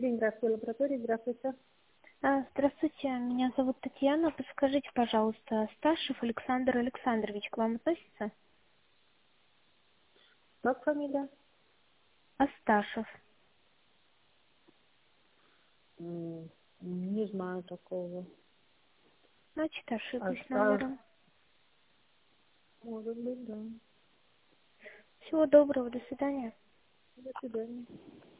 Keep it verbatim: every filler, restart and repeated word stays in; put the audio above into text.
Ленинградской лаборатории, здравствуйте. А, Здравствуйте, меня зовут Татьяна. Подскажите, пожалуйста, Асташев Александр Александрович к вам относится? Как фамилия? Асташев. М, Не знаю такого. Значит, А, ошиблась а, номером. может быть, да. Всего доброго, до свидания. До свидания.